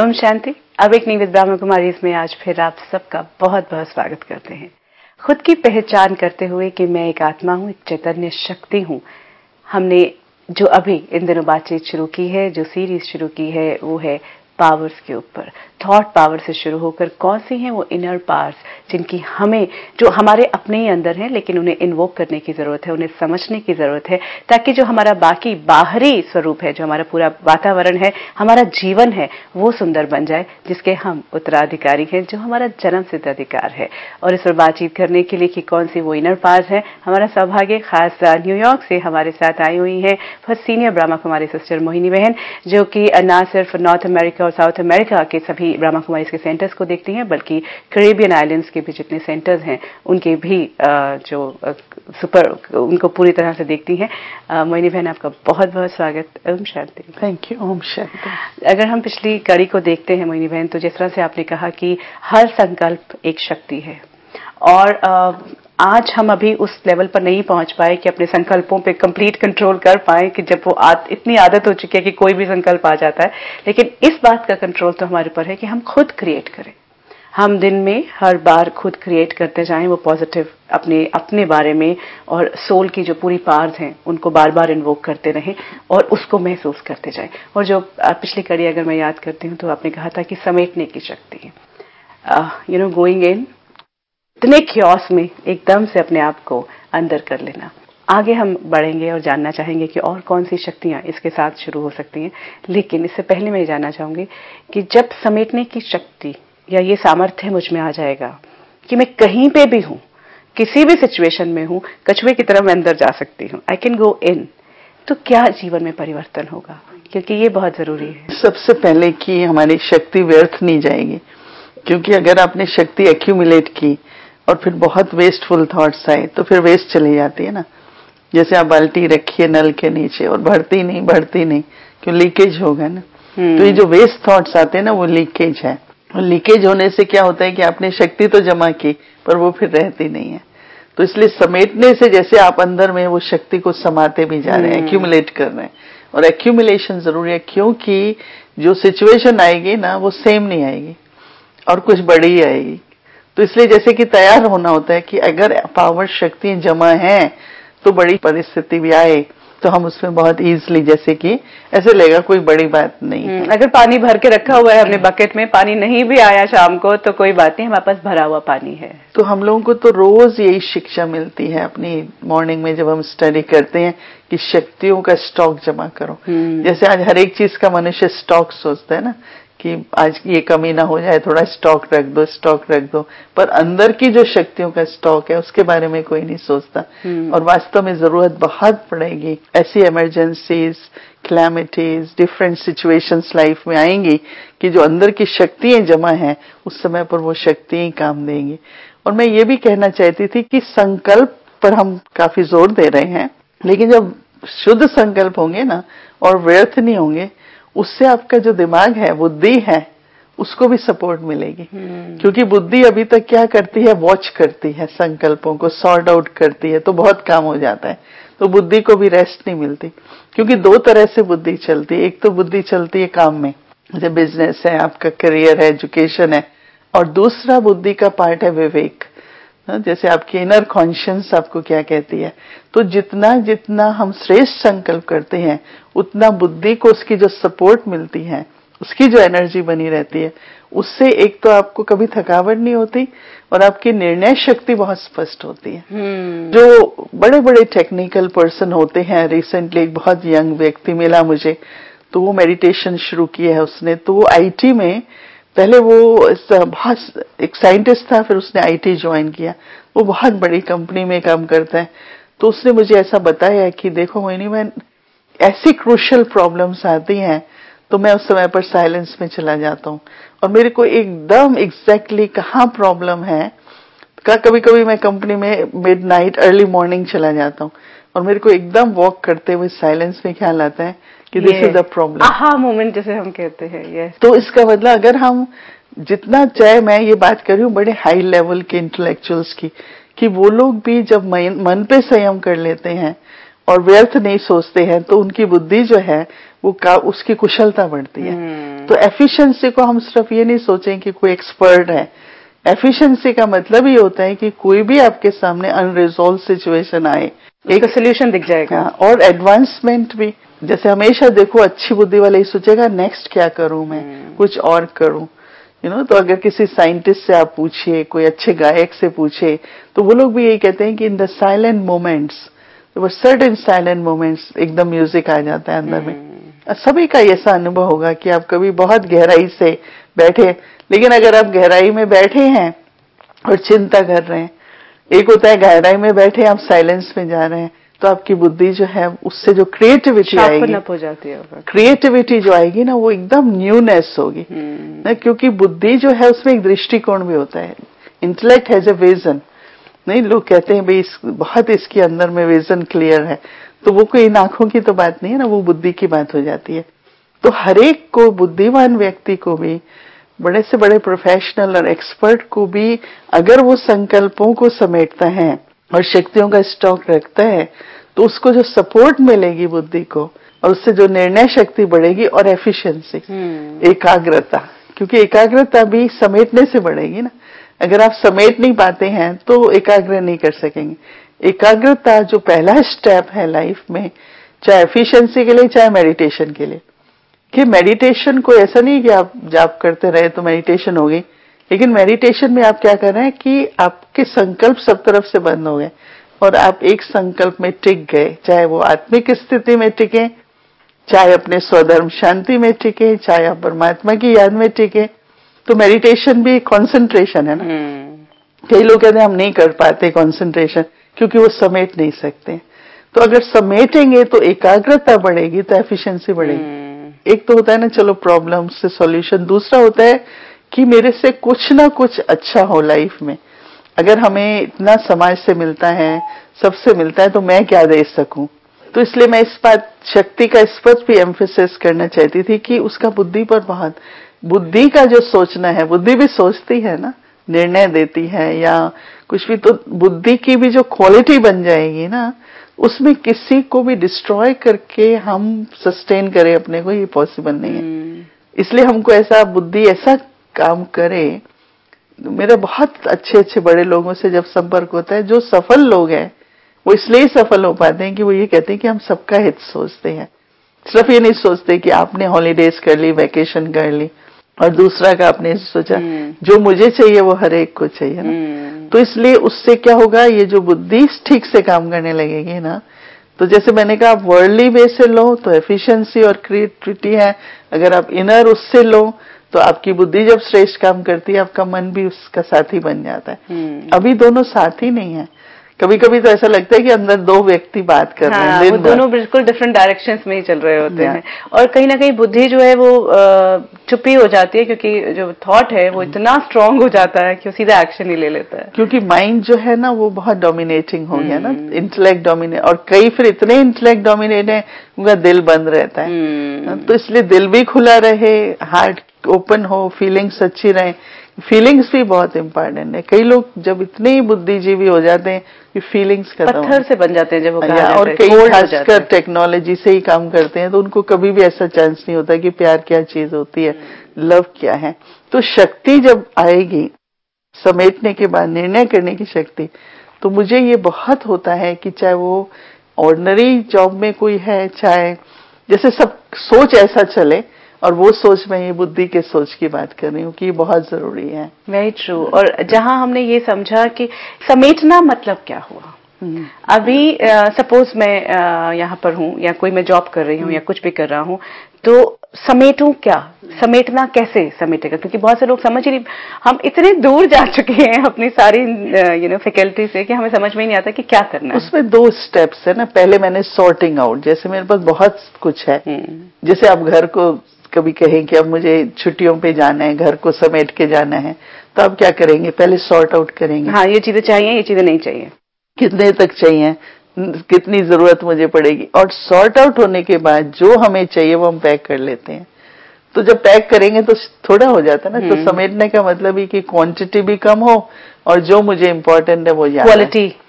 ओम शांति। Awakening with Brahma Kumari इसमें आज फिर आप सबका बहुत बहुत स्वागत करते हैं। खुद की पहचान करते हुए कि मैं एक आत्मा हूं, एक चैतन्य शक्ति हूं। हमने जो अभी इन दिनों बातचीत शुरू की है, जो सीरीज शुरू की है, वो है पावर्स के ऊपर। थॉट पावर से शुरू होकर कौन सी हैं वो इनर पावर्स जिनकी हमें, जो हमारे अपने ही अंदर हैं, लेकिन उन्हें इन्वोक करने की जरूरत है, उन्हें समझने की जरूरत है, ताकि जो हमारा बाकी बाहरी स्वरूप है, जो हमारा पूरा वातावरण है, हमारा जीवन है, वो सुंदर बन जाए, जिसके हम उत्तराधिकारी हैं, जो हमारा जन्म सिद्ध अधिकार है। और इस पर बातचीत करने के लिए कि कौन सी वो इनर पावर्स है, हमारा सौभाग्य खास न्यूयॉर्क से हमारे साथ आई हुई है first senior Brahma Kumari sister Mohini बहन, जो कि न सिर्फ नॉर्थ अमेरिका और साउथ अमेरिका के सभी ब्रह्मा कुमारी के सेंटर्स को देखती हैं, बल्कि कैरेबियन आइलैंड्स के भी जितने सेंटर्स हैं उनके भी जो उनको पूरी तरह से देखती हैं। मोहिनी बहन, आपका बहुत बहुत स्वागत। ओम शांति। Thank you. ओम शांति। अगर हम पिछली कड़ी को देखते हैं मोहिनी बहन, तो जिस तरह से आपने कहा कि हर संकल्प एक शक्ति है, और आज हम अभी उस लेवल पर नहीं पहुंच पाए कि अपने संकल्पों पे कंप्लीट कंट्रोल कर पाए, कि जब वो इतनी आदत हो चुकी है कि कोई भी संकल्प आ जाता है। लेकिन इस बात का कंट्रोल तो हमारे ऊपर है कि हम खुद क्रिएट करें। हम दिन में हर बार खुद क्रिएट करते जाएं वो पॉजिटिव अपने बारे में, और सोल की जो पूरी पावर्स हैं उनको बार बार इन्वोक करते रहें और उसको महसूस करते जाएं। और जो पिछली कड़ी अगर मैं याद करती हूँ, तो आपने कहा था कि समेटने की शक्ति है, गोइंग इन इतने क्योस में एकदम से अपने आप को अंदर कर लेना। आगे हम बढ़ेंगे और जानना चाहेंगे कि और कौन सी शक्तियां इसके साथ शुरू हो सकती हैं। लेकिन इससे पहले मैं ये जानना चाहूंगी कि जब समेटने की शक्ति या ये सामर्थ्य मुझ में आ जाएगा कि मैं कहीं पे भी हूं, किसी भी सिचुएशन में हूं, कछुए की तरह मैं अंदर जा सकती हूं, आई कैन गो इन, तो क्या जीवन में परिवर्तन होगा? क्योंकि ये बहुत जरूरी है। सबसे पहले कि हमारी शक्ति व्यर्थ नहीं जाएगी, क्योंकि अगर आपने शक्ति एक्यूमुलेट की और फिर बहुत वेस्टफुल थॉट्स आए तो फिर वेस्ट चली जाती है ना। जैसे आप बाल्टी रखिए नल के नीचे और बढ़ती नहीं, क्यों? लीकेज होगा ना। तो ये जो वेस्ट थॉट्स आते हैं ना, वो लीकेज है। और लीकेज होने से क्या होता है कि आपने शक्ति तो जमा की पर वो फिर रहती नहीं है। तो इसलिए समेटने से जैसे आप अंदर में वो शक्ति को समाते भी जा रहे हैं, एक्यूमुलेट कर रहे हैं। और एक्यूमुलेशन जरूरी है, क्योंकि जो सिचुएशन आएगी ना वो सेम नहीं आएगी और कुछ बड़ी ही आएगी। तो इसलिए जैसे कि तैयार होना होता है कि अगर पावर शक्ति जमा है तो बड़ी परिस्थिति भी आए तो हम उसमें बहुत इजीली, जैसे कि ऐसे लगेगा कोई बड़ी बात नहीं है। अगर पानी भर के रखा हुआ है हमने बकेट में, पानी नहीं भी आया शाम को तो कोई बात नहीं, हमारे पास भरा हुआ पानी है। तो हम लोगों को तो रोज यही शिक्षा मिलती है अपनी मॉर्निंग में जब हम स्टडी करते हैं कि शक्तियों का स्टॉक जमा करो। जैसे आज हर एक चीज का मनुष्य स्टॉक सोचता है ना, कि आज ये कमी ना हो जाए, थोड़ा स्टॉक रख दो, पर अंदर की जो शक्तियों का स्टॉक है उसके बारे में कोई नहीं सोचता। और वास्तव में जरूरत बहुत पड़ेगी, ऐसी emergencies, calamities, different situations life में आएंगी कि जो अंदर की शक्तियां जमा हैं उस समय पर वो शक्तियां काम देंगी। और मैं ये भी कहना चाहती थी कि संकल्प पर हम काफी जोर दे रहे हैं, लेकिन जब शुद्ध संकल्प होंगे ना और व्यर्थ नहीं होंगे, उससे आपका जो दिमाग है, बुद्धि है, उसको भी सपोर्ट मिलेगी। क्योंकि बुद्धि अभी तक क्या करती है, वॉच करती है, संकल्पों को सॉर्ट आउट करती है, तो बहुत काम हो जाता है। तो बुद्धि को भी रेस्ट नहीं मिलती, क्योंकि दो तरह से बुद्धि चलती है। एक तो बुद्धि चलती है काम में, जैसे बिजनेस है, आपका करियर है, एजुकेशन है, और दूसरा बुद्धि का पार्ट है विवेक, जैसे आपकी इनर कॉन्शियस आपको क्या कहती है। तो जितना जितना हम श्रेष्ठ संकल्प करते हैं उतना बुद्धि को उसकी जो सपोर्ट मिलती है, उसकी जो एनर्जी बनी रहती है, उससे एक तो आपको कभी थकावट नहीं होती और आपकी निर्णय शक्ति बहुत स्पष्ट होती है। जो बड़े बड़े टेक्निकल पर्सन होते हैं, रिसेंटली एक बहुत यंग व्यक्ति मिला मुझे, तो वो मेडिटेशन शुरू किया है उसने। तो वो आईटी में, पहले वो बहुत एक साइंटिस्ट था, फिर उसने आईटी ज्वाइन किया, वो बहुत बड़ी कंपनी में काम करता है। तो उसने मुझे ऐसा बताया कि देखो मोहिनी बहन, ऐसी क्रूशियल प्रॉब्लम्स आती हैं तो मैं उस समय पर साइलेंस में चला जाता हूँ और मेरे को एकदम एग्जैक्टली कहाँ प्रॉब्लम है का, कभी कभी मैं कंपनी में मिडनाइट अर्ली मॉर्निंग चला जाता हूँ और मेरे को एकदम वॉक करते हुए साइलेंस में ख्याल आता है कि this is the problem, aha moment जैसे हम कहते हैं। ये तो इसका मतलब अगर हम जितना चाहे, मैं ये बात कर रही हूँ बड़े हाई लेवल के इंटेलेक्चुअल्स की, कि वो लोग भी जब मन पे संयम कर लेते हैं और व्यर्थ नहीं सोचते हैं तो उनकी बुद्धि जो है वो उसकी कुशलता बढ़ती है। तो एफिशिएंसी को हम सिर्फ ये नहीं सोचें कि कोई एक्सपर्ट है। एफिशिएंसी का मतलब ये होता है कि कोई भी आपके सामने अनरिजॉल्व सिचुएशन आए, एक सोल्यूशन दिख जाएगा। और एडवांसमेंट भी, जैसे हमेशा देखो अच्छी बुद्धि वाले ही सोचेगा नेक्स्ट क्या करूं मैं, कुछ और करूं, तो अगर किसी साइंटिस्ट से आप पूछिए, कोई अच्छे गायक से पूछे, तो वो लोग भी यही कहते हैं कि इन द साइलेंट मोमेंट्स, तो सर्टेन साइलेंट मोमेंट्स एकदम म्यूजिक आ जाता है अंदर में। सभी का ऐसा अनुभव होगा कि आप कभी बहुत गहराई से बैठे, लेकिन अगर आप गहराई में बैठे हैं और चिंता कर रहे हैं, एक होता है गहराई में बैठे आप साइलेंस में जा रहे हैं, तो आपकी बुद्धि जो है उससे जो क्रिएटिविटी आएगी, हो जाती है, क्रिएटिविटी जो आएगी ना वो एकदम न्यूनेस होगी ना, क्योंकि बुद्धि जो है उसमें एक दृष्टिकोण भी होता है। इंटेलेक्ट हैज ए विजन, नहीं लोग कहते हैं भाई बहुत इसके अंदर में विजन क्लियर है, तो वो कोई इन आंखों की तो बात नहीं है ना, वो बुद्धि की बात हो जाती है। तो हरेक को, बुद्धिमान व्यक्ति को भी, बड़े से बड़े प्रोफेशनल और एक्सपर्ट को भी, अगर वो संकल्पों को समेटता है और शक्तियों का स्टॉक रखता है, तो उसको जो सपोर्ट मिलेगी बुद्धि को, और उससे जो निर्णय शक्ति बढ़ेगी और एफिशिएंसी, एकाग्रता, क्योंकि एकाग्रता भी समेटने से बढ़ेगी ना। अगर आप समेट नहीं पाते हैं तो एकाग्र नहीं कर सकेंगे। एकाग्रता जो पहला स्टेप है लाइफ में, चाहे एफिशिएंसी के लिए चाहे मेडिटेशन के लिए, कि मेडिटेशन को ऐसा नहीं कि आप जाप करते रहे तो मेडिटेशन हो गई, लेकिन मेडिटेशन में आप क्या कर रहे हैं कि आपके संकल्प सब तरफ से बंद हो गए और आप एक संकल्प में टिक गए, चाहे वो आत्मिक स्थिति में टिके, चाहे अपने स्वधर्म शांति में टिके, चाहे आप परमात्मा की याद में टिके। तो मेडिटेशन भी कंसंट्रेशन है ना। कई लोग कहते हैं हम नहीं कर पाते कंसंट्रेशन क्योंकि वो समेट नहीं सकते। तो अगर समेटेंगे तो एकाग्रता बढ़ेगी, तो एफिशिएंसी बढ़ेगी। एक तो होता है ना चलो प्रॉब्लम से सॉल्यूशन, दूसरा होता है कि मेरे से कुछ ना कुछ अच्छा हो लाइफ में। अगर हमें इतना समाज से मिलता है, सबसे मिलता है, तो मैं क्या दे सकूं। तो इसलिए मैं इस बात शक्ति का इस पर भी एम्फेसिस करना चाहती थी कि उसका बुद्धि पर बहुत, बुद्धि का जो सोचना है, बुद्धि भी सोचती है ना, निर्णय देती है या कुछ भी, तो बुद्धि की भी जो क्वालिटी बन जाएगी ना, उसमें किसी को भी डिस्ट्रॉय करके हम सस्टेन करें अपने को, ये पॉसिबल नहीं है। इसलिए हमको ऐसा बुद्धि ऐसा काम करे। मेरे बहुत अच्छे अच्छे बड़े लोगों से जब संपर्क होता है, जो सफल लोग हैं वो इसलिए सफल हो पाते हैं कि वो ये कहते हैं कि हम सबका हित सोचते हैं, सिर्फ ये नहीं सोचते कि आपने हॉलीडेज कर ली, वैकेशन कर ली और दूसरा का आपने सोचा जो मुझे चाहिए वो हर एक को चाहिए ना। तो इसलिए उससे क्या होगा, ये जो बुद्धि ठीक से काम करने लगेगी ना, तो जैसे मैंने कहा आप वर्ल्डली वे से लो तो एफिशिएंसी और क्रिएटिविटी है, अगर आप इनर उससे लो तो आपकी बुद्धि जब श्रेष्ठ काम करती है, आपका मन भी उसका साथी बन जाता है। अभी दोनों साथी नहीं है, कभी कभी तो ऐसा लगता है कि अंदर दो व्यक्ति बात कर रहे हैं, वो दोनों बिल्कुल डिफरेंट डायरेक्शंस में ही चल रहे होते हैं। और कहीं ना कहीं बुद्धि जो है वो चुप्पी हो जाती है, क्योंकि जो थॉट है वो इतना स्ट्रांग हो जाता है कि वो सीधा एक्शन ही ले लेता है, क्योंकि माइंड जो है ना वो बहुत डोमिनेटिंग हो गया ना, इंटेलेक्ट डोमिनेट, और कई फिर इतने इंटेलेक्ट डोमिनेट है उनका दिल बंद रहता है। तो इसलिए दिल भी खुला रहे, हार्ट ओपन हो, फीलिंग्स अच्छी रहे। फीलिंग्स भी बहुत इंपॉर्टेंट है। कई लोग जब इतने ही बुद्धिजीवी हो जाते हैं कि फीलिंग्स पत्थर से बन जाते हैं जब वो कहा जाता है, और कई खासकर टेक्नोलॉजी से ही काम करते हैं, तो उनको कभी भी ऐसा चांस नहीं होता कि प्यार क्या चीज होती है, लव क्या है। तो शक्ति जब आएगी समेटने के बाद, निर्णय करने की शक्ति, तो मुझे ये बहुत होता है कि चाहे वो ऑर्डिनरी जॉब में कोई है, चाहे जैसे सब सोच ऐसा चले, और वो सोच में ये बुद्धि के सोच की बात कर रही हूँ कि ये बहुत जरूरी है। Very true. और जहां हमने ये समझा कि समेटना मतलब क्या हुआ, अभी सपोज मैं यहाँ पर हूँ या कोई मैं जॉब कर रही हूँ या कुछ भी कर रहा हूँ, तो समेटूं क्या, समेटना कैसे समेटेगा, क्योंकि बहुत से लोग समझ ही नहीं, हम इतने दूर जा चुके हैं अपनी सारी फैकल्टी से कि हमें समझ में ही नहीं आता कि क्या करना है। उसमें दो स्टेप्स है ना। पहले मैंने सॉर्टिंग आउट, जैसे मेरे पास बहुत कुछ है, जैसे आप घर को कभी कहें कि अब मुझे छुट्टियों पे जाना है, घर को समेट के जाना है, तो आप क्या करेंगे, पहले सॉर्ट आउट करेंगे। हाँ, ये चीजें चाहिए, ये चीजें नहीं चाहिए, कितने तक चाहिए, कितनी जरूरत मुझे पड़ेगी, और सॉर्ट आउट होने के बाद जो हमें चाहिए वो हम पैक कर लेते हैं। तो जब पैक करेंगे तो थोड़ा हो जाता है ना। तो समेटने का मतलब ही कि क्वांटिटी भी कम हो और जो मुझे इम्पोर्टेंट है वो ज्यादा, क्वालिटी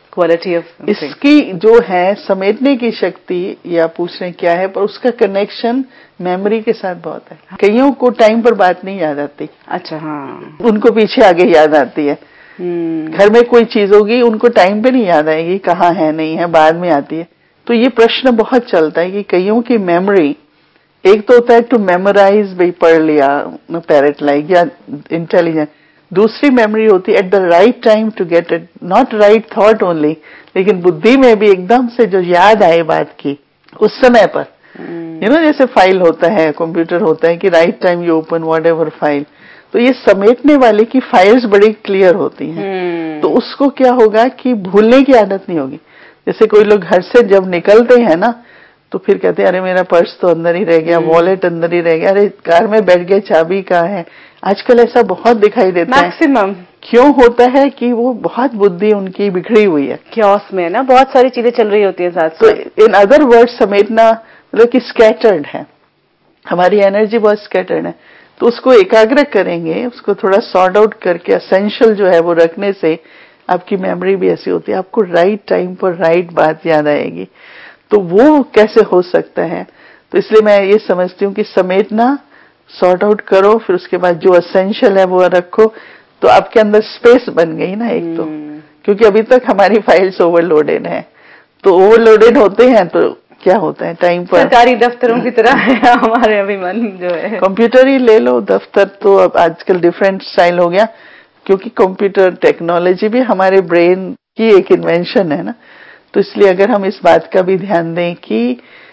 क्वालिटी ऑफ इसकी जो है समेटने की शक्ति, या पूछ रहे क्या है, पर उसका कनेक्शन मेमोरी के साथ बहुत है। कईयों को टाइम पर बात नहीं याद आती। अच्छा, हाँ, उनको पीछे आगे याद आती है। घर में कोई चीज होगी, उनको टाइम पे नहीं याद आएगी, कहाँ है नहीं है, बाद में आती है। तो ये प्रश्न बहुत चलता है कि कईयों की मेमोरी, एक तो होता है टू मेमोराइज, भाई पढ़ लिया पैरेट लाइक या इंटेलिजेंट। दूसरी मेमोरी होती है at the right time to get it, not right thought only, लेकिन बुद्धि में भी एकदम से जो याद आए बात की उस समय पर। जैसे फाइल होता है, कंप्यूटर होता है कि right time you open whatever file, तो ये समेटने वाले की फाइल्स बड़ी क्लियर होती हैं। तो उसको क्या होगा कि भूलने की आदत नहीं होगी। जैसे कोई लोग घर से जब निकलते हैं ना, तो फिर कहते हैं अरे मेरा पर्स तो अंदर ही रह गया, वॉलेट अंदर ही रह गया, अरे कार में बैठ गए, चाबी कहाँ है। आजकल ऐसा बहुत दिखाई देता मैक्सिमम है। क्यों होता है कि वो बहुत बुद्धि उनकी बिगड़ी हुई है, क्योस में ना बहुत सारी चीजें चल रही होती है साथ। तो इन अदर वर्ड समेटना मतलब कि स्कैटर्ड है, हमारी एनर्जी बहुत स्कैटर्ड है। तो उसको एकाग्र करेंगे, उसको थोड़ा सॉर्ट आउट करके एसेंशियल जो है वो रखने से आपकी मेमोरी भी ऐसी होती है, आपको राइट टाइम पर राइट बात याद आएगी। तो वो कैसे हो सकता है? तो इसलिए मैं ये समझती हूँ कि समेटना, सॉर्ट आउट करो, फिर उसके बाद जो एसेंशियल है वो रखो, तो आपके अंदर स्पेस बन गई ना एक तो। क्योंकि अभी तक हमारी फाइल्स ओवरलोडेड है, तो ओवरलोडेड होते हैं तो क्या होता है टाइम पर सरकारी दफ्तरों की तरह है हमारे अभी मन जो है। कंप्यूटर ही ले लो, दफ्तर तो अब आजकल डिफरेंट स्टाइल हो गया, क्योंकि कंप्यूटर टेक्नोलॉजी भी हमारे ब्रेन की एक इन्वेंशन है ना। तो इसलिए अगर हम इस बात का भी ध्यान दें कि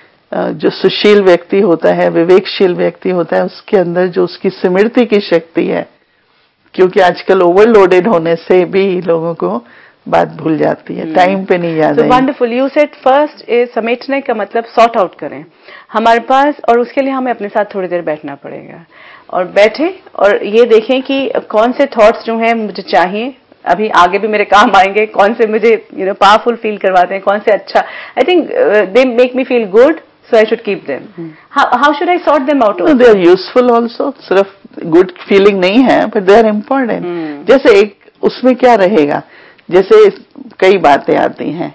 जो सुशील व्यक्ति होता है, विवेकशील व्यक्ति होता है, उसके अंदर जो उसकी स्मृति की शक्ति है, क्योंकि आजकल ओवरलोडेड होने से भी लोगों को बात भूल जाती है, टाइम पे नहीं याद है। वंडरफुल, यू सेड फर्स्ट समेटने का मतलब सॉर्ट आउट करें हमारे पास, और उसके लिए हमें अपने साथ थोड़ी देर बैठना पड़ेगा, और बैठे और ये देखें कि कौन से थॉट्स जो हैं मुझे चाहिए, अभी आगे भी मेरे काम आएंगे, कौन से मुझे पावरफुल फील करवाते हैं, कौन से अच्छा, I think they make me feel good, so I should keep them. How should I sort them out? No, they are useful also. सिर्फ गुड फीलिंग नहीं है, but they are important. जैसे एक उसमें क्या रहेगा, जैसे कई बातें आती हैं,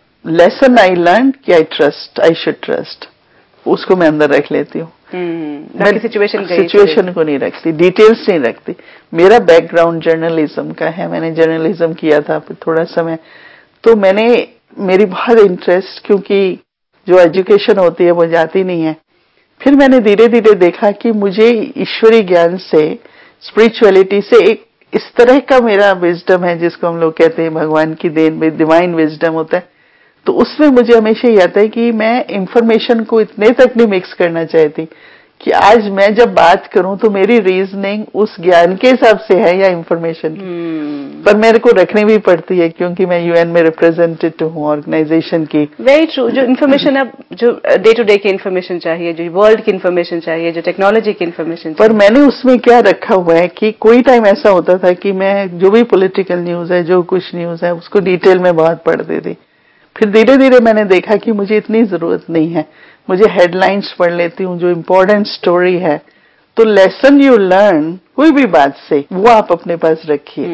लेसन आई लर्न कि I trust, I should trust, उसको मैं अंदर रख लेती हूँ। मैं सिचुएशन को नहीं रखती, डिटेल्स नहीं रखती। मेरा बैकग्राउंड जर्नलिज्म का है, मैंने जर्नलिज्म किया था थोड़ा समय, तो मेरी बहुत इंटरेस्ट, क्योंकि जो एजुकेशन होती है वो जाती नहीं है। फिर मैंने धीरे धीरे देखा कि मुझे ईश्वरी ज्ञान से, स्पिरिचुअलिटी से एक इस तरह का मेरा विजडम है, जिसको हम लोग कहते हैं भगवान की देन में डिवाइन विजडम होता है। तो उसमें मुझे हमेशा ये आता है कि मैं इंफॉर्मेशन को इतने तक नहीं मिक्स करना चाहती कि आज मैं जब बात करूं तो मेरी रीजनिंग उस ज्ञान के हिसाब से है या इंफॉर्मेशन की। पर मेरे को रखनी भी पड़ती है, क्योंकि मैं यूएन में रिप्रेजेंटेटिव हूँ ऑर्गेनाइजेशन की। वेरी ट्रू, जो इन्फॉर्मेशन अब जो डे टू डे की इन्फॉर्मेशन चाहिए, जो वर्ल्ड की इन्फॉर्मेशन चाहिए, जो टेक्नोलॉजी की इन्फॉर्मेशन चाहिए। पर मैंने उसमें क्या रखा हुआ है कि कोई टाइम ऐसा होता था कि मैं जो भी पॉलिटिकल न्यूज है, जो कुछ न्यूज है, उसको डिटेल में बहुत पढ़ती थी। फिर धीरे धीरे मैंने देखा कि मुझे इतनी जरूरत नहीं है, मुझे हेडलाइंस पढ़ लेती हूँ, जो इम्पोर्टेंट स्टोरी है। तो लेसन यू लर्न कोई भी बात से वो आप अपने पास रखिए,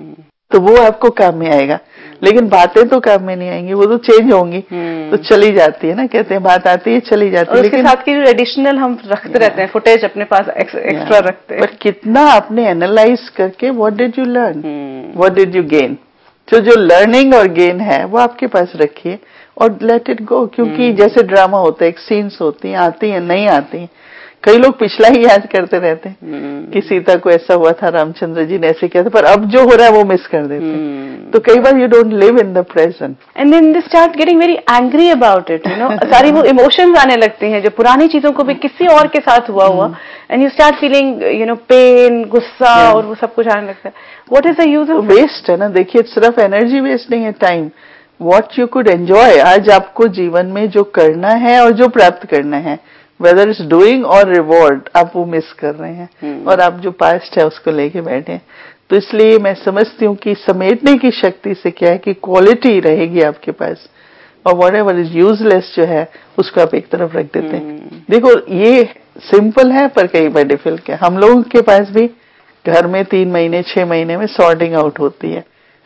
तो वो आपको काम में आएगा। लेकिन बातें तो काम में नहीं आएंगी, वो तो चेंज होंगी, तो चली जाती है ना, कहते हैं बात आती है चली जाती है। लेकिन उसके साथ की एडिशनल हम रखते रहते हैं, फुटेज अपने पास एक्स्ट्रा रखते हैं। पर कितना आपने एनालाइज करके what did you learn, what did you gain, जो लर्निंग और गेन है वो आपके पास रखिए और लेट इट गो। क्योंकि जैसे ड्रामा होता है, एक सीन्स होती हैं, आती हैं नहीं आती हैं। कई लोग पिछला ही याद करते रहते हैं कि सीता को ऐसा हुआ था, रामचंद्र जी ने ऐसे किया था, पर अब जो हो रहा है वो मिस कर देते हैं। तो कई बार you don't live in the present and then they start getting very angry about it, सारी वो इमोशंस आने लगते हैं जो पुरानी चीजों को भी किसी और के साथ हुआ and you start feeling pain, गुस्सा और वो सब कुछ आने लगता है। What is the use of waste है ना। देखिए सिर्फ एनर्जी वेस्ट नहीं है, time, what you could enjoy. आज आपको जीवन में जो करना है और जो प्राप्त करना है, whether is doing or reward, आप वो मिस कर रहे हैं और आप जो पास्ट है उसको लेके बैठे हैं। तो इसलिए मैं समझती हूँ कि समेटने की शक्ति से क्या है कि क्वालिटी रहेगी आपके पास, और व्हाटएवर इज यूजलेस जो है उसको आप एक तरफ रख देते हैं। देखो ये सिंपल है पर कई बार डिफिकल्ट है। हम लोगों के पास भी घर में 3 महीने 6 महीने में सॉर्टिंग आउट होती है।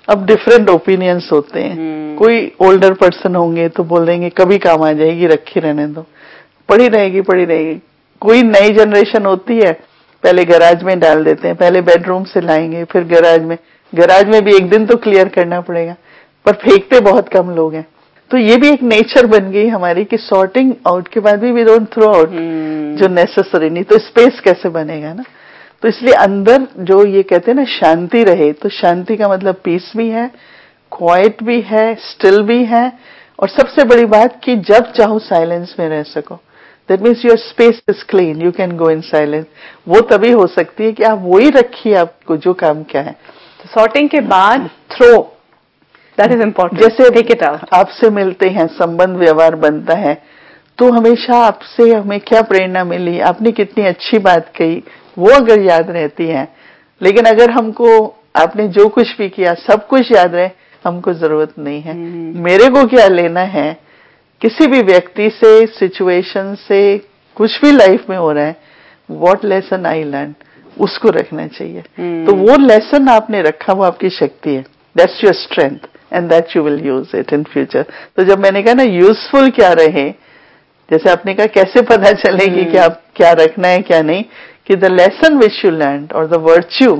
अब डिफरेंट ओपिनियंस होते हैं। कोई ओल्डर पर्सन होंगे तो बोल देंगे कभी काम आ जाएगी, रखी रहने दो, पड़ी रहेगी पड़ी रहेगी। कोई नई जनरेशन होती है, पहले गैराज में डाल देते हैं, पहले बेडरूम से लाएंगे फिर गैराज में भी एक दिन तो क्लियर करना पड़ेगा, पर फेंकते बहुत कम लोग हैं। तो ये भी एक नेचर बन गई हमारी कि सॉर्टिंग आउट के बाद भी वी डोंट थ्रो आउट जो नेसेसरी, नहीं तो स्पेस कैसे बनेगा ना। तो इसलिए अंदर जो ये कहते हैं ना शांति रहे, तो शांति का मतलब पीस भी है, क्वाइट भी है, स्टिल भी है, और सबसे बड़ी बात कि जब चाहो साइलेंस में रह सको। That means your space is clean, you can go in silence. वो तभी हो सकती है कि आप वही रखिए आपको जो काम क्या है। सॉर्टिंग के बाद थ्रो, दैट इज इम्पोर्टेंट। जैसे टेक इट आउट, आपसे मिलते हैं, संबंध व्यवहार बनता है, तो हमेशा आपसे हमें क्या प्रेरणा मिली, आपने कितनी अच्छी बात कही, वो अगर याद रहती है। लेकिन अगर हमको आपने जो कुछ भी किया सब कुछ याद रहे, हमको जरूरत नहीं है। मेरे को क्या लेना है, किसी भी व्यक्ति से, सिचुएशन से, कुछ भी लाइफ में हो रहा है, व्हाट लेसन आई लर्न, उसको रखना चाहिए। तो वो लेसन आपने रखा, वो आपकी शक्ति है, that's your strength and that you will use it in future. तो जब मैंने कहा ना यूजफुल क्या रहे, जैसे आपने कहा कैसे पता चलेगी कि आप क्या रखना है क्या नहीं, कि the lesson which you learn और द वर्च्यू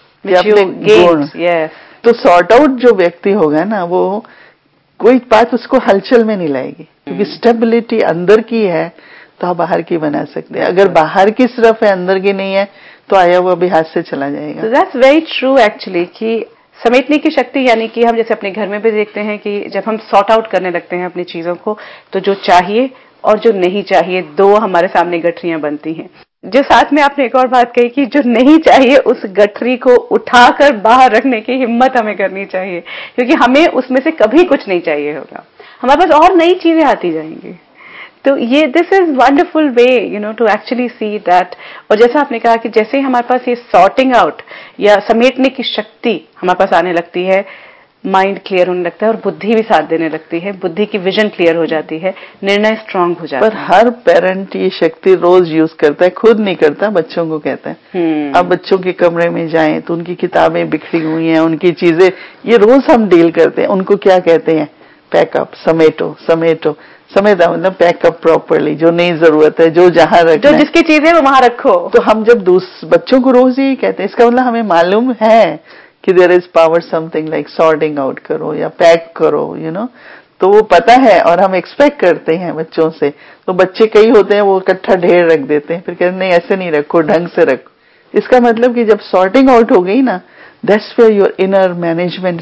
गुण। तो सॉर्ट आउट जो व्यक्ति होगा ना, वो कोई बात उसको हलचल में नहीं लाएगी, क्योंकि स्टेबिलिटी अंदर की है तो आप बाहर की बना सकते हैं। अगर बाहर की सिर्फ है, अंदर की नहीं है, तो आया हुआ भी हाथ से चला जाएगा। So that's very true actually, कि समेटने की शक्ति, यानी कि हम जैसे अपने घर में भी देखते हैं कि जब हम सॉर्ट आउट करने लगते हैं अपनी चीजों को, तो जो चाहिए और जो नहीं चाहिए, दो हमारे सामने गठरियां बनती हैं। जो साथ में आपने एक और बात कही कि जो नहीं चाहिए उस गठरी को उठाकर बाहर रखने की हिम्मत हमें करनी चाहिए, क्योंकि हमें उसमें से कभी कुछ नहीं चाहिए होगा, हमारे पास और नई चीजें आती जाएंगी। तो ये this is wonderful way to actually see that. और जैसा आपने कहा कि जैसे ही हमारे पास ये सॉर्टिंग आउट या समेटने की शक्ति हमारे पास आने लगती है, माइंड क्लियर होने लगता है और बुद्धि भी साथ देने लगती है, बुद्धि की विजन क्लियर हो जाती है, निर्णय स्ट्रांग हो जाता है। पर हर पेरेंट ये शक्ति रोज यूज करता है, खुद नहीं करता, बच्चों को कहता है। अब बच्चों के कमरे में जाएं तो उनकी किताबें बिखरी हुई हैं, उनकी चीजें, ये रोज हम डील करते हैं। उनको क्या कहते हैं, पैकअप, समेटो समेटो। समेटा मतलब पैकअप प्रॉपरली, जो नहीं जरूरत है, जो जहां रखना, जो जिसकी चीजें वो वहां रखो। तो हम जब बच्चों को रोज ही कहते हैं, इसका मतलब हमें मालूम है कि there is power something like sorting out करो या पैक करो, तो वो पता है और हम एक्सपेक्ट करते हैं बच्चों से। तो बच्चे कई होते हैं वो इकट्ठा ढेर रख देते हैं, फिर कहते हैं नहीं ऐसे नहीं रखो, ढंग से रखो। इसका मतलब कि जब सॉर्टिंग आउट हो गई ना, that's where your inner management.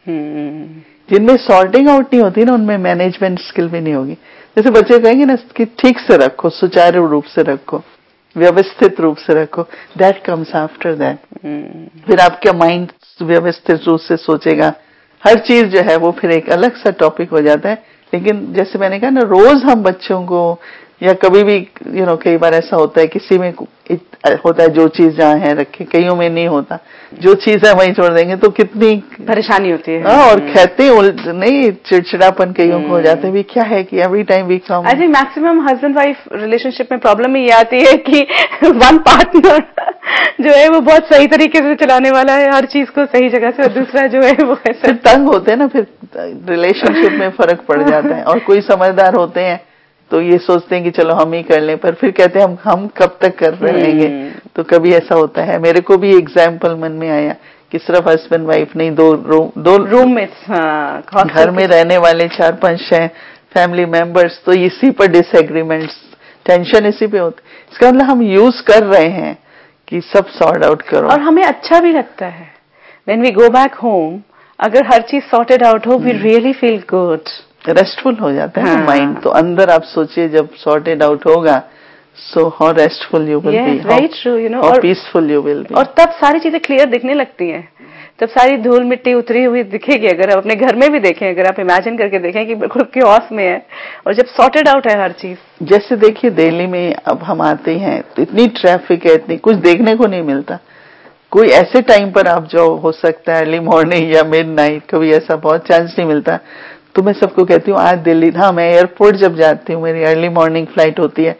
जिनमें सॉर्टिंग आउट नहीं होती ना, उनमें मैनेजमेंट स्किल भी नहीं होगी। जैसे बच्चे कहेंगे ना कि ठीक से रखो, सुचारू रूप से रखो, व्यवस्थित रूप से रखो, दैट कम्स आफ्टर दैट। फिर आपका माइंड व्यवस्थित रूप से सोचेगा, हर चीज जो है वो फिर एक अलग सा टॉपिक हो जाता है। लेकिन जैसे मैंने कहा ना, रोज हम बच्चों को या कभी भी कई बार ऐसा होता है, किसी में होता है जो चीज जहाँ है रखे, कईयों में नहीं होता, जो चीज है वहीं छोड़ देंगे, तो कितनी परेशानी होती है। और कहते नहीं, चिड़चिड़ापन कईयों को हो जाता है भी, क्या है कि every time we come. I think maximum husband wife relationship में प्रॉब्लम ये आती है कि वन पार्टनर जो है वो बहुत सही तरीके से चलाने वाला है हर चीज को सही जगह से, और दूसरा जो है वो ऐसे तंग होते हैं ना, फिर रिलेशनशिप में फर्क पड़ जाता है। और कोई समझदार होते हैं तो ये सोचते हैं कि चलो हम ही कर लें, पर फिर कहते हैं हम कब तक कर रहेंगे। तो कभी ऐसा होता है, मेरे को भी एग्जाम्पल मन में आया कि सिर्फ हस्बैंड वाइफ नहीं, दो रूममेट्स, घर में रहने वाले 4-5-6 फैमिली मेंबर्स, तो इसी पर डिसएग्रीमेंट्स, टेंशन इसी पे होती। इसका मतलब हम यूज कर रहे हैं कि सब सॉर्ट आउट करो, और हमें अच्छा भी लगता है when we go back home. अगर हर चीज सॉर्टेड आउट हो, we really feel good, restful हो जाता है माइंड। तो अंदर आप सोचिए जब सॉर्टेड आउट होगा, so how restful you will be, very true, how peaceful you will be. और तब सारी चीजें क्लियर दिखने लगती हैं, तब सारी धूल मिट्टी उतरी हुई दिखेगी। अगर आप अपने घर में भी देखें, अगर आप इमेजिन करके देखें कि बिल्कुल क्योस में है और जब सॉर्टेड आउट है हर चीज। जैसे देखिए दिल्ली में अब हम आते हैं तो इतनी ट्रैफिक है, इतनी कुछ देखने को नहीं मिलता। कोई ऐसे टाइम पर आप जो हो सकता है अर्ली मॉर्निंग या मिडनाइट, कभी ऐसा बहुत चांस नहीं मिलता। तो मैं सबको कहती हूँ आज दिल्ली, हाँ मैं एयरपोर्ट जब जाती हूँ, मेरी अर्ली मॉर्निंग फ्लाइट होती है,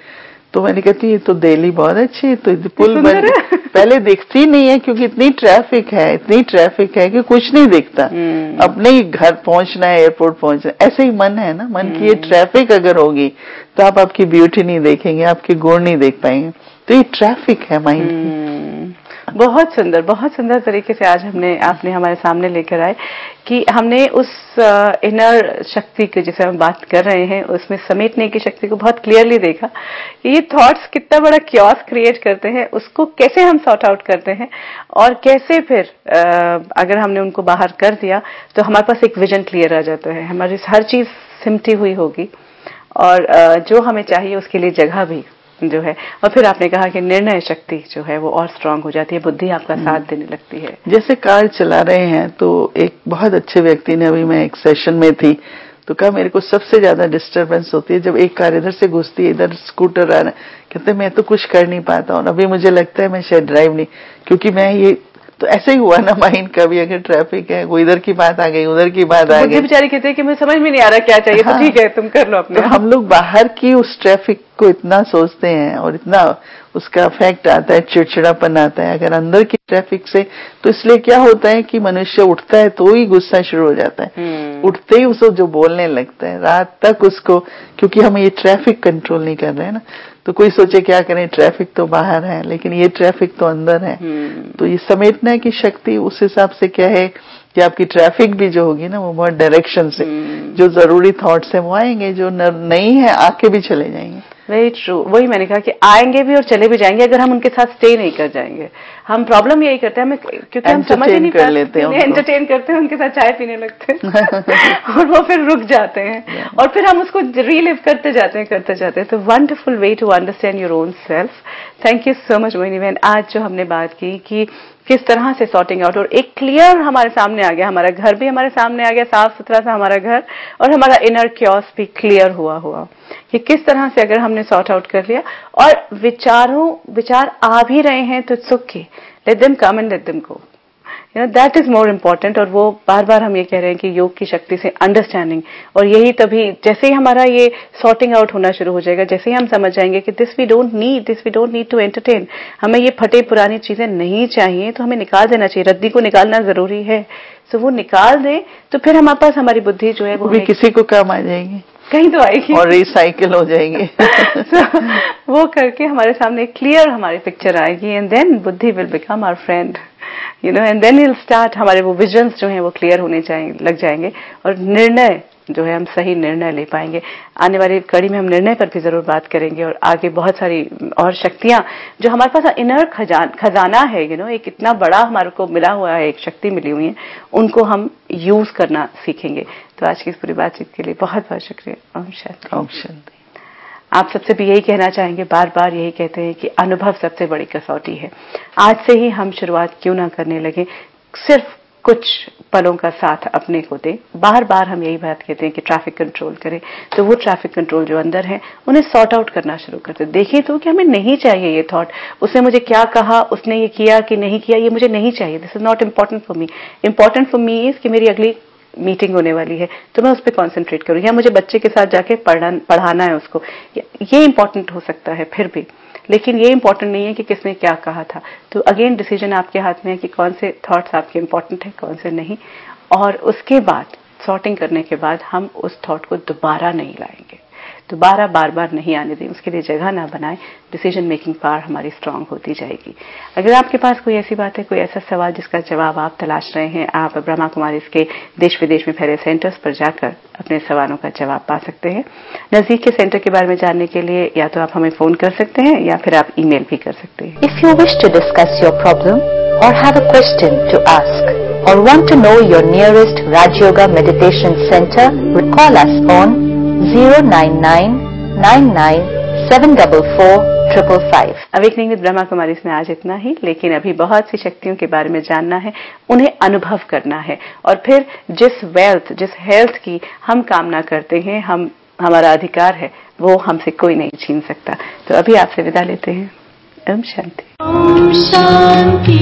तो मैंने कहती ये तो दिल्ली बहुत अच्छी है, तो पुल बन पहले दिखती नहीं है क्योंकि इतनी ट्रैफिक है कि कुछ नहीं दिखता। अपने ही घर पहुंचना है, एयरपोर्ट पहुंचना, ऐसे ही मन है ना, मन की ये ट्रैफिक अगर होगी तो आप आपकी ब्यूटी नहीं देखेंगे, आपके गुण नहीं देख पाएंगे। तो ये ट्रैफिक है माइंड की। बहुत सुंदर तरीके से आज आपने हमारे सामने लेकर आए कि हमने उस इनर शक्ति की जिसे हम बात कर रहे हैं, उसमें समेटने की शक्ति को बहुत क्लियरली देखा कि ये थॉट्स कितना बड़ा क्योस क्रिएट करते हैं, उसको कैसे हम सॉर्ट आउट करते हैं और कैसे फिर अगर हमने उनको बाहर कर दिया तो हमारे पास एक विजन क्लियर आ जाता है, हमारी हर चीज सिमटी हुई होगी और जो हमें चाहिए उसके लिए जगह भी जो है। और फिर आपने कहा कि निर्णय शक्ति जो है वो और स्ट्रांग हो जाती है, बुद्धि आपका साथ देने लगती है। जैसे कार चला रहे हैं तो एक बहुत अच्छे व्यक्ति ने, अभी मैं एक सेशन में थी तो कहा मेरे को सबसे ज्यादा डिस्टरबेंस होती है जब एक कार इधर से घुसती है, इधर स्कूटर आ रहा है, कहते मैं तो कुछ कर नहीं पाता हूँ, अभी मुझे लगता है मैं शायद ड्राइव नहीं, क्योंकि मैं ये तो ऐसे ही हुआ ना माइंड का भी, अगर ट्रैफिक है वो इधर की बात आ गई, उधर की बात आ गई, बेचारी कहते हैं कि मुझे समझ में नहीं आ रहा क्या चाहिए। हाँ, तो ठीक है तुम कर लो अपने। तो हम लोग बाहर की उस ट्रैफिक को इतना सोचते हैं और इतना उसका इफेक्ट आता है, चिड़चिड़ापन आता है अगर अंदर की ट्रैफिक से। तो इसलिए क्या होता है कि मनुष्य उठता है तो ही गुस्सा शुरू हो जाता है, उठते ही उसको जो बोलने लगता है रात तक उसको, क्योंकि हम ये ट्रैफिक कंट्रोल नहीं कर रहे हैं ना। तो कोई सोचे क्या करें, ट्रैफिक तो बाहर है लेकिन ये ट्रैफिक तो अंदर है। तो ये समेटने की शक्ति उस हिसाब से क्या है कि आपकी ट्रैफिक भी जो होगी ना वो बहुत डायरेक्शन से, जो जरूरी थॉट्स है वो आएंगे, जो नहीं है आके भी चले जाएंगे। वेरी ट्रू, वही मैंने कहा कि आएंगे भी और चले भी जाएंगे अगर हम उनके साथ स्टे नहीं कर जाएंगे। हम प्रॉब्लम यही करते हैं हमें, क्योंकि हम समझ ही नहीं कर लेते हैं, एंटरटेन करते हैं, उनके साथ चाय पीने लगते हैं और वो फिर रुक जाते हैं और फिर हम उसको रीलिव करते जाते हैं। तो wonderful way to understand your own self. Thank you so much Mohini बहन। आज जो हमने बात की कि किस तरह से सॉर्टिंग आउट, और एक क्लियर हमारे सामने आ गया, हमारा घर भी हमारे सामने आ गया, साफ सुथरा सा हमारा घर, और हमारा इनर क्योस भी क्लियर हुआ कि किस तरह से अगर हमने सॉर्ट आउट कर लिया। और विचार आ भी रहे हैं तो it's okay, let them come and let them go, that is more important. और वो बार बार हम ये कह रहे हैं कि योग की शक्ति से अंडरस्टैंडिंग, और यही तभी जैसे ही हमारा ये सॉर्टिंग आउट होना शुरू हो जाएगा, जैसे ही हम समझ जाएंगे कि this we don't need to entertain, हमें ये फटे पुरानी चीजें नहीं चाहिए, तो हमें निकाल देना चाहिए, रद्दी को निकालना जरूरी है। तो वो निकाल दें तो फिर हमारे पास हमारी बुद्धि जो है वो भी किसी को काम आ जाएगी, कहीं तो आएगी और रिसाइकिल हो जाएंगे। वो करके हमारे सामने क्लियर हमारी पिक्चर आएगी, and then buddhi will become our friend, and then will start, हमारे वो विजन्स जो हैं वो क्लियर होने लग जाएंगे, और निर्णय जो है हम सही निर्णय ले पाएंगे। आने वाली कड़ी में हम निर्णय पर भी जरूर बात करेंगे, और आगे बहुत सारी और शक्तियां जो हमारे पास इनर खजाना है, एक इतना बड़ा हमारे को मिला हुआ है, एक शक्ति मिली हुई है, उनको हम यूज करना सीखेंगे। तो आज की इस पूरी बातचीत के लिए बहुत बहुत शुक्रिया। ओम शांति। ओम शांति। आप सबसे भी यही कहना चाहेंगे, बार बार यही कहते हैं कि अनुभव सबसे बड़ी कसौटी है। आज से ही हम शुरुआत क्यों ना करने लगे, सिर्फ कुछ पलों का साथ अपने को दें। बार बार हम यही बात कहते हैं कि ट्रैफिक कंट्रोल करें, तो वो ट्रैफिक कंट्रोल जो अंदर है उन्हें सॉर्ट आउट करना शुरू करते। देखें तो कि हमें नहीं चाहिए ये थॉट, उसने मुझे क्या कहा, उसने ये किया कि नहीं किया, ये मुझे नहीं चाहिए, this is not important for me. Important for me is कि मेरी अगली मीटिंग होने वाली है तो मैं उस पर कॉन्सेंट्रेट करूं, या मुझे बच्चे के साथ जाके पढ़ाना है उसको, ये इंपॉर्टेंट हो सकता है फिर भी, लेकिन ये इंपॉर्टेंट नहीं है कि किसने क्या कहा था। तो अगेन डिसीजन आपके हाथ में है कि कौन से थॉट्स आपके इंपॉर्टेंट है, कौन से नहीं। और उसके बाद सॉर्टिंग करने के बाद हम उस थॉट को दोबारा नहीं लाएंगे, दोबारा बार बार नहीं आने दें, उसके लिए जगह ना बनाएं। डिसीजन मेकिंग पावर हमारी स्ट्रांग होती जाएगी। अगर आपके पास कोई ऐसी बात है, कोई ऐसा सवाल जिसका जवाब आप तलाश रहे हैं, आप ब्रह्मा कुमारीज के देश विदेश में फैले सेंटर्स पर जाकर अपने सवालों का जवाब पा सकते हैं। नजदीक के सेंटर के बारे में जानने के लिए या तो आप हमें फोन कर सकते हैं या फिर आप ईमेल भी कर सकते हैं। If you wish to discuss your problem or have a question to ask or want to know your nearest Rajyoga meditation centre, call us on 09999744555। Awakening with Brahma Kumari में आज इतना ही, लेकिन अभी बहुत सी शक्तियों के बारे में जानना है, उन्हें अनुभव करना है, और फिर जिस हेल्थ की हम कामना करते हैं, हमारा अधिकार है, वो हमसे कोई नहीं छीन सकता। तो अभी आपसे विदा लेते हैं। Om Shanti. Om Shanti.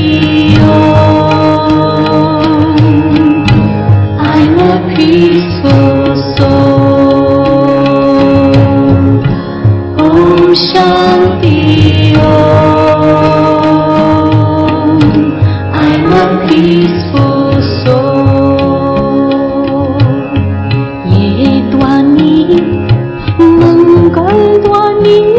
I'm a peaceful soul. Om Shanti. 明